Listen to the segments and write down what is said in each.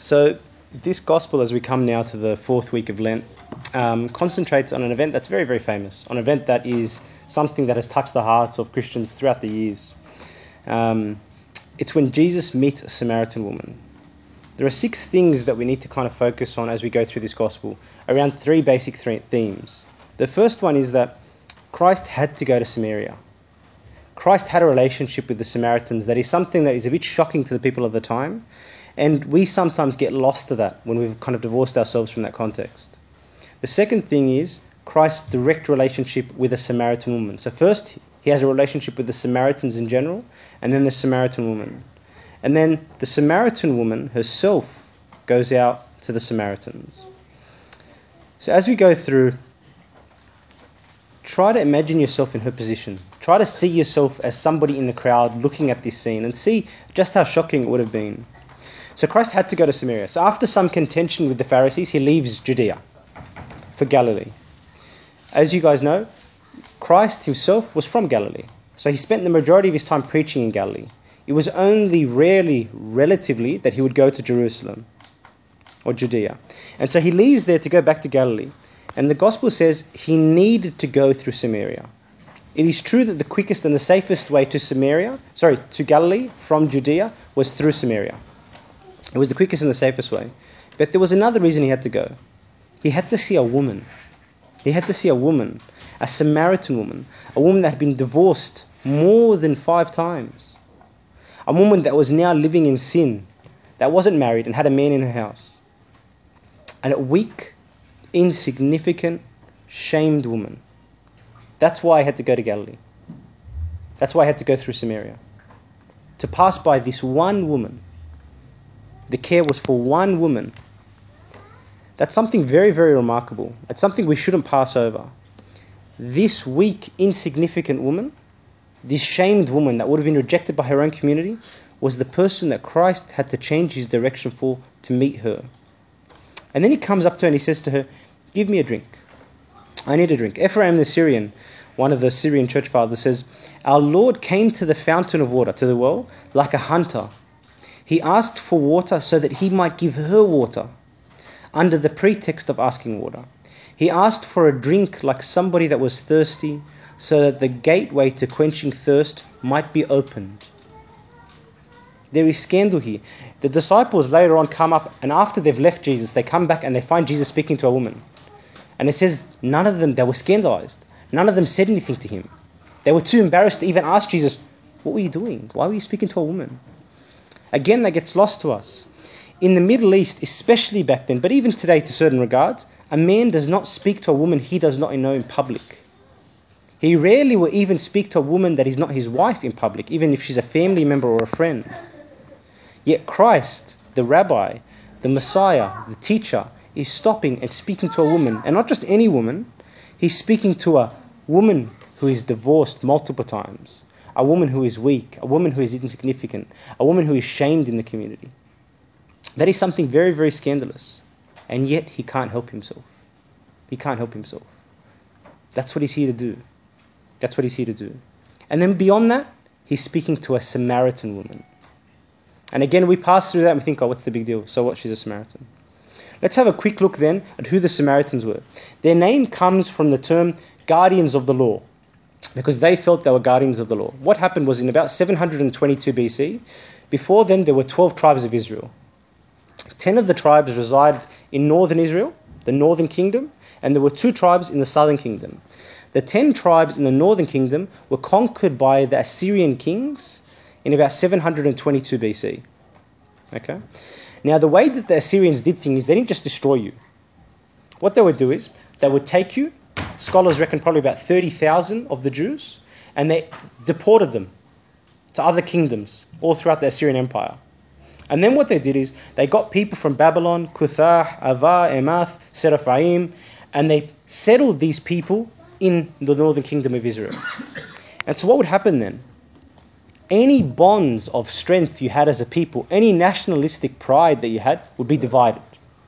So this gospel, as we come now to the fourth week of Lent, concentrates on an event that's very, very famous, on an event that is something that has touched the hearts of Christians throughout the years. It's when Jesus meets a Samaritan woman. There are 6 things that we need to kind of focus on as we go through this gospel, around 3 basic themes. The first one is that Christ had to go to Samaria. Christ had a relationship with the Samaritans that is something that is a bit shocking to the people of the time, and we sometimes get lost to that when we've kind of divorced ourselves from that context. The second thing is Christ's direct relationship with a Samaritan woman. So first, he has a relationship with the Samaritans in general, and then the Samaritan woman. And then the Samaritan woman herself goes out to the Samaritans. So as we go through, try to imagine yourself in her position. Try to see yourself as somebody in the crowd looking at this scene and see just how shocking it would have been. So Christ had to go to Samaria. So after some contention with the Pharisees, he leaves Judea for Galilee. As you guys know, Christ himself was from Galilee. So he spent the majority of his time preaching in Galilee. It was only rarely, relatively, that he would go to Jerusalem or Judea. And so he leaves there to go back to Galilee. And the gospel says he needed to go through Samaria. It is true that the quickest and the safest way to Galilee from Judea was through Samaria. It was the quickest and the safest way. But there was another reason he had to go. He had to see a woman. He had to see a woman, a Samaritan woman, a woman that had been divorced more than 5 times. A woman that was now living in sin, that wasn't married and had a man in her house. And a weak, insignificant, shamed woman. That's why I had to go to Galilee. That's why I had to go through Samaria. To pass by this one woman. The care was for one woman. That's something very, very remarkable. It's something we shouldn't pass over. This weak, insignificant woman, this shamed woman that would have been rejected by her own community, was the person that Christ had to change his direction for to meet her. And then he comes up to her and he says to her, "Give me a drink. I need a drink." Ephraim the Syrian, one of the Syrian church fathers, says, "Our Lord came to the fountain of water, to the well, like a hunter. He asked for water so that he might give her water, under the pretext of asking water. He asked for a drink like somebody that was thirsty, so that the gateway to quenching thirst might be opened." There is scandal here. The disciples later on come up, and after they've left Jesus, they come back and they find Jesus speaking to a woman. And it says none of them, they were scandalized. None of them said anything to him. They were too embarrassed to even ask Jesus, "What were you doing? Why were you speaking to a woman?" Again, that gets lost to us. In the Middle East, especially back then, but even today to certain regards, a man does not speak to a woman he does not know in public. He rarely will even speak to a woman that is not his wife in public, even if she's a family member or a friend. Yet Christ, the rabbi, the Messiah, the teacher, is stopping and speaking to a woman, and not just any woman. He's speaking to a woman who is divorced multiple times, a woman who is weak, a woman who is insignificant, a woman who is shamed in the community. That is something very, very scandalous. And yet he can't help himself. He can't help himself. That's what he's here to do. That's what he's here to do. And then beyond that, he's speaking to a Samaritan woman. And again, we pass through that and we think, oh, what's the big deal? So what? She's a Samaritan. Let's have a quick look then at who the Samaritans were. Their name comes from the term guardians of the law, because they felt they were guardians of the law. What happened was in about 722 BC, before then there were 12 tribes of Israel. 10 of the tribes resided in northern Israel, the northern kingdom, and there were 2 tribes in the southern kingdom. The 10 tribes in the northern kingdom were conquered by the Assyrian kings in about 722 BC. Okay? Now, the way that the Assyrians did things is they didn't just destroy you. What they would do is they would take you, scholars reckon probably about 30,000 of the Jews, and they deported them to other kingdoms all throughout the Assyrian Empire. And then what they did is they got people from Babylon, Cuthah, Ava, Emath, Seraphaim, and they settled these people in the northern kingdom of Israel. And so what would happen then? Any bonds of strength you had as a people, any nationalistic pride that you had would be divided.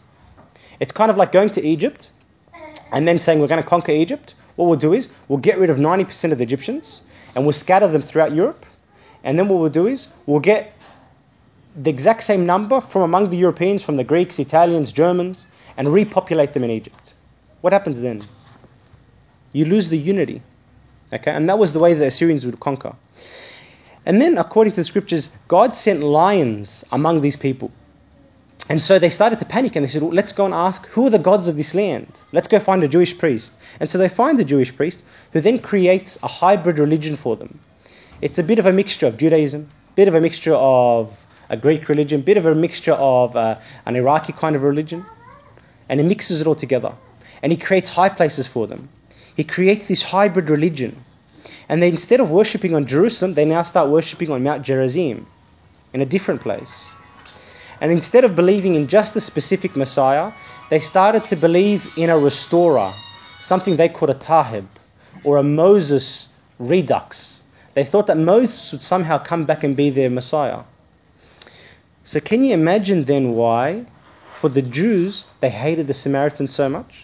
It's kind of like going to Egypt and then saying we're going to conquer Egypt. What we'll do is we'll get rid of 90% of the Egyptians and we'll scatter them throughout Europe. And then what we'll do is we'll get the exact same number from among the Europeans, from the Greeks, Italians, Germans, and repopulate them in Egypt. What happens then? You lose the unity. Okay? And that was the way the Assyrians would conquer. And then, according to the scriptures, God sent lions among these people. And so they started to panic and they said, well, let's go and ask, who are the gods of this land? Let's go find a Jewish priest. And so they find a Jewish priest who then creates a hybrid religion for them. It's a bit of a mixture of Judaism, a bit of a mixture of a Greek religion, a bit of a mixture of an Iraqi kind of religion. And he mixes it all together. And he creates high places for them. He creates this hybrid religion. And then instead of worshipping on Jerusalem, they now start worshipping on Mount Gerizim, in a different place. And instead of believing in just a specific Messiah, they started to believe in a restorer, something they called a Tahib, or a Moses redux. They thought that Moses would somehow come back and be their Messiah. So can you imagine then why, for the Jews, they hated the Samaritans so much?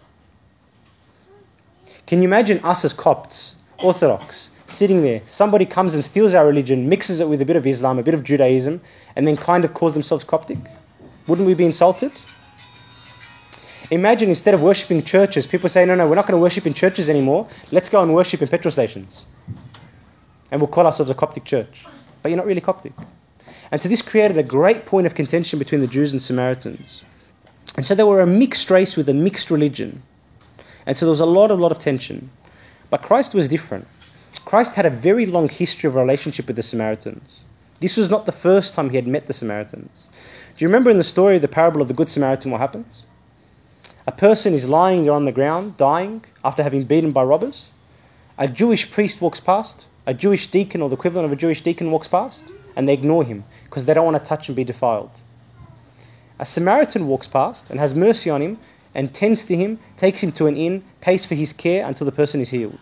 Can you imagine us as Copts, Orthodox, sitting there, somebody comes and steals our religion, mixes it with a bit of Islam, a bit of Judaism, and then kind of calls themselves Coptic? Wouldn't we be insulted? Imagine instead of worshipping churches, people say, no, we're not going to worship in churches anymore. Let's go and worship in petrol stations. And we'll call ourselves a Coptic church. But you're not really Coptic. And so this created a great point of contention between the Jews and Samaritans. And so they were a mixed race with a mixed religion. And so there was a lot of tension. But Christ was different. Christ had a very long history of relationship with the Samaritans. This was not the first time he had met the Samaritans. Do you remember in the story of the parable of the Good Samaritan what happens? A person is lying there on the ground, dying, after having been beaten by robbers. A Jewish priest walks past, a Jewish deacon or the equivalent of a Jewish deacon walks past, and they ignore him because they don't want to touch and be defiled. A Samaritan walks past and has mercy on him and tends to him, takes him to an inn, pays for his care until the person is healed.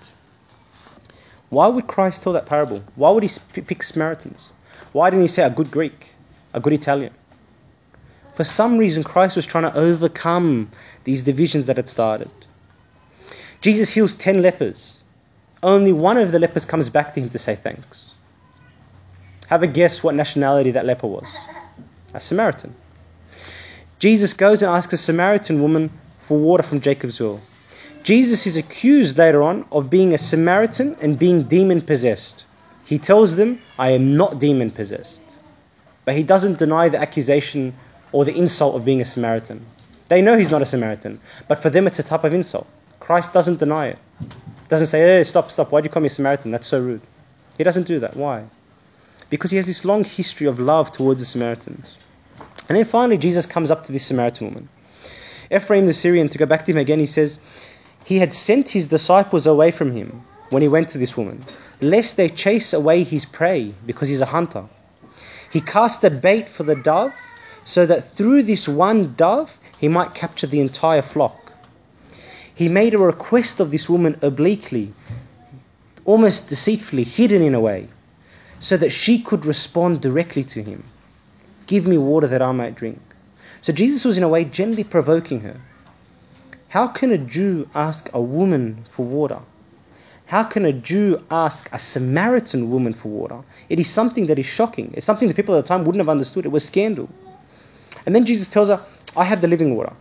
Why would Christ tell that parable? Why would he pick Samaritans? Why didn't he say a good Greek, a good Italian? For some reason, Christ was trying to overcome these divisions that had started. Jesus heals 10 lepers. Only one of the lepers comes back to him to say thanks. Have a guess what nationality that leper was. A Samaritan. Jesus goes and asks a Samaritan woman for water from Jacob's well. Jesus is accused later on of being a Samaritan and being demon-possessed. He tells them, I am not demon-possessed. But he doesn't deny the accusation or the insult of being a Samaritan. They know he's not a Samaritan, but for them it's a type of insult. Christ doesn't deny it. Doesn't say, hey, stop, why'd you call me a Samaritan? That's so rude. He doesn't do that. Why? Because he has this long history of love towards the Samaritans. And then finally Jesus comes up to this Samaritan woman. Ephraim the Syrian, to go back to him again, he says, he had sent his disciples away from him when he went to this woman, lest they chase away his prey, because he's a hunter. He cast a bait for the dove, so that through this one dove he might capture the entire flock. He made a request of this woman obliquely, almost deceitfully, hidden in a way, so that she could respond directly to him. Give me water that I might drink. So Jesus was in a way gently provoking her. How can a Jew ask a woman for water? How can a Jew ask a Samaritan woman for water? It is something that is shocking. It's something that people at the time wouldn't have understood. It was scandal. And then Jesus tells her, I have the living water.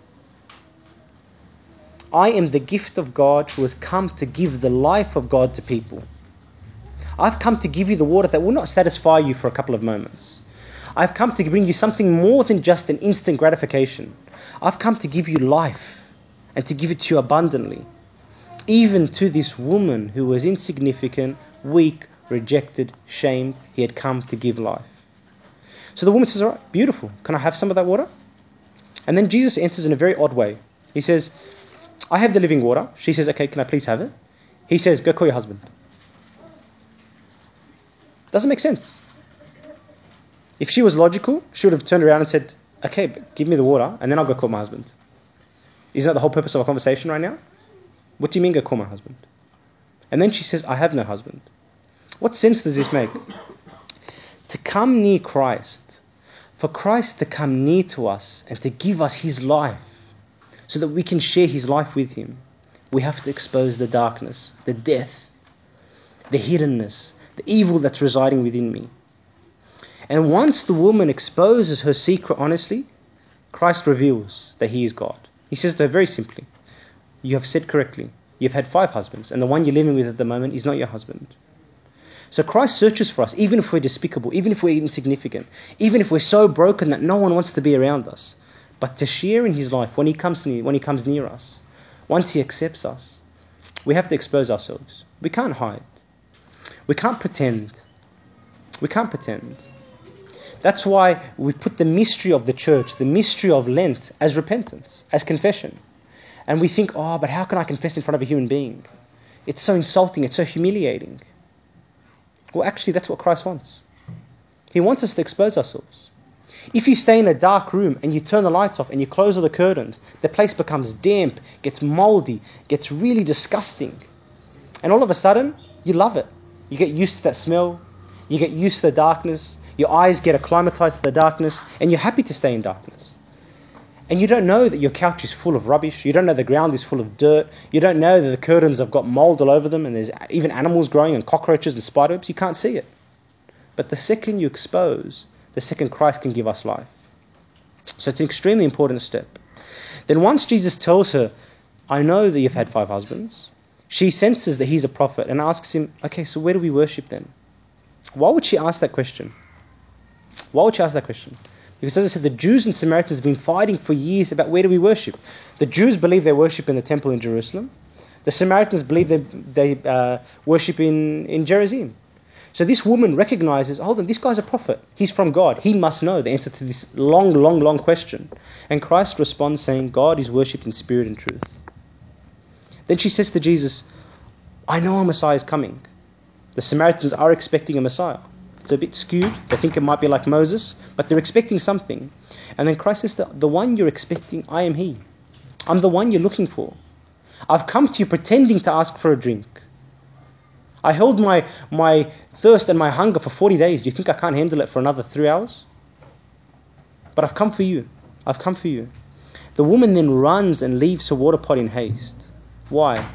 I am the gift of God who has come to give the life of God to people. I've come to give you the water that will not satisfy you for a couple of moments. I've come to bring you something more than just an instant gratification. I've come to give you life and to give it to you abundantly. Even to this woman who was insignificant, weak, rejected, shamed, he had come to give life. So the woman says, all right, beautiful. Can I have some of that water? And then Jesus answers in a very odd way. He says, I have the living water. She says, okay, can I please have it? He says, go call your husband. Doesn't make sense. If she was logical, she would have turned around and said, okay, but give me the water and then I'll go call my husband. Isn't that the whole purpose of our conversation right now? What do you mean go call my husband? And then she says, I have no husband. What sense does this make? To come near Christ, for Christ to come near to us and to give us his life so that we can share his life with him, we have to expose the darkness, the death, the hiddenness, the evil that's residing within me. And once the woman exposes her secret honestly, Christ reveals that he is God. He says to her very simply, you have said correctly. You've had 5 husbands, and the one you're living with at the moment is not your husband. So Christ searches for us, even if we're despicable, even if we're insignificant, even if we're so broken that no one wants to be around us. But to share in his life when he comes near us, once he accepts us, we have to expose ourselves. We can't hide. We can't pretend. We can't pretend. That's why we put the mystery of the church, the mystery of Lent, as repentance, as confession. And we think, but how can I confess in front of a human being? It's so insulting, it's so humiliating. Well, actually, that's what Christ wants. He wants us to expose ourselves. If you stay in a dark room and you turn the lights off and you close all the curtains, the place becomes damp, gets moldy, gets really disgusting. And all of a sudden, you love it. You get used to that smell. You get used to the darkness. Your eyes get acclimatized to the darkness, and you're happy to stay in darkness. And you don't know that your couch is full of rubbish. You don't know the ground is full of dirt. You don't know that the curtains have got mold all over them and there's even animals growing and cockroaches and spiderwebs. You can't see it. But the second you expose, the second Christ can give us life. So it's an extremely important step. Then once Jesus tells her, I know that you've had 5 husbands, she senses that he's a prophet and asks him, okay, so where do we worship then? Why would she ask that question? Why would she ask that question? Because as I said, the Jews and Samaritans have been fighting for years about where do we worship. The Jews believe they worship in the temple in Jerusalem. The Samaritans believe they worship in Gerizim. So this woman recognizes, hold on, this guy's a prophet. He's from God. He must know the answer to this long question. And Christ responds saying, God is worshipped in spirit and truth. Then she says to Jesus, I know a Messiah is coming. The Samaritans are expecting a Messiah. It's a bit skewed. They think it might be like Moses, but they're expecting something. And then Christ says, the one you're expecting, I am he. I'm the one you're looking for. I've come to you pretending to ask for a drink. I held my thirst and my hunger for 40 days. Do you think I can't handle it for another 3 hours? But I've come for you. I've come for you. The woman then runs and leaves her water pot in haste. Why?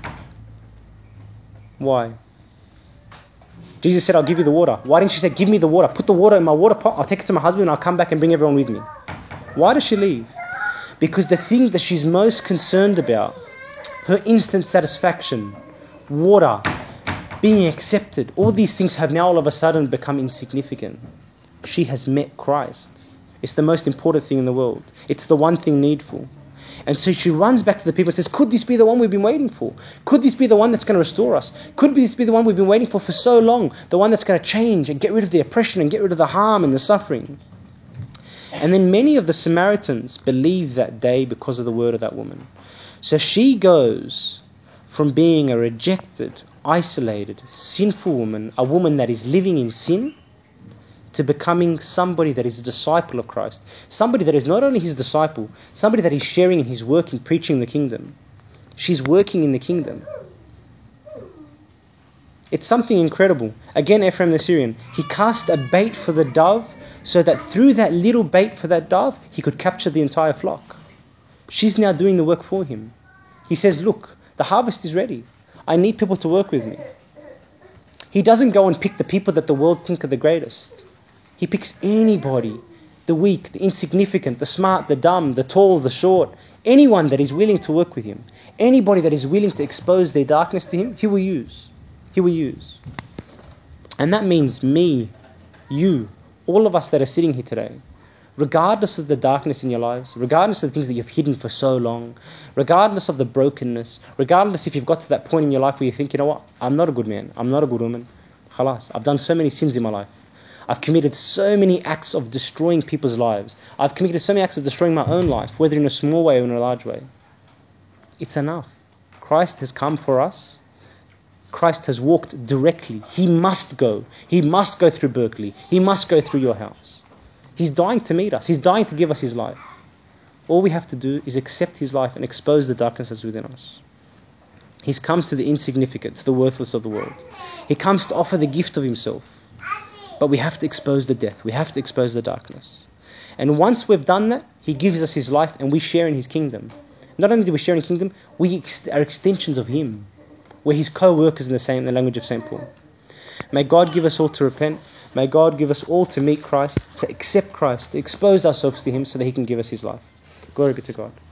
Why? Jesus said, I'll give you the water. Why didn't she say, give me the water? Put the water in my water pot. I'll take it to my husband and I'll come back and bring everyone with me. Why does she leave? Because the thing that she's most concerned about, her instant satisfaction, water, being accepted, all these things have now all of a sudden become insignificant. She has met Christ. It's the most important thing in the world. It's the one thing needful. And so she runs back to the people and says, could this be the one we've been waiting for? Could this be the one that's going to restore us? Could this be the one we've been waiting for so long? The one that's going to change and get rid of the oppression and get rid of the harm and the suffering. And then many of the Samaritans believe that day because of the word of that woman. So she goes from being a rejected, isolated, sinful woman, a woman that is living in sin, to becoming somebody that is a disciple of Christ. Somebody that is not only his disciple, somebody that is sharing in his work in preaching the kingdom. She's working in the kingdom. It's something incredible. Again, Ephraim the Syrian, he cast a bait for the dove so that through that little bait for that dove, he could capture the entire flock. She's now doing the work for him. He says, look, the harvest is ready. I need people to work with me. He doesn't go and pick the people that the world think are the greatest. He picks anybody, the weak, the insignificant, the smart, the dumb, the tall, the short, anyone that is willing to work with him, anybody that is willing to expose their darkness to him, he will use. He will use. And that means me, you, all of us that are sitting here today, regardless of the darkness in your lives, regardless of the things that you've hidden for so long, regardless of the brokenness, regardless if you've got to that point in your life where you think, you know what, I'm not a good man, I'm not a good woman, khalas, I've done so many sins in my life. I've committed so many acts of destroying people's lives. I've committed so many acts of destroying my own life, whether in a small way or in a large way. It's enough. Christ has come for us. Christ has walked directly. He must go. He must go through Berkeley. He must go through your house. He's dying to meet us. He's dying to give us his life. All we have to do is accept his life and expose the darkness that's within us. He's come to the insignificant, to the worthless of the world. He comes to offer the gift of himself. But we have to expose the death. We have to expose the darkness. And once we've done that, he gives us his life and we share in his kingdom. Not only do we share in kingdom, we are extensions of him. We're his co-workers in the language of St. Paul. May God give us all to repent. May God give us all to meet Christ, to accept Christ, to expose ourselves to him so that he can give us his life. Glory be to God.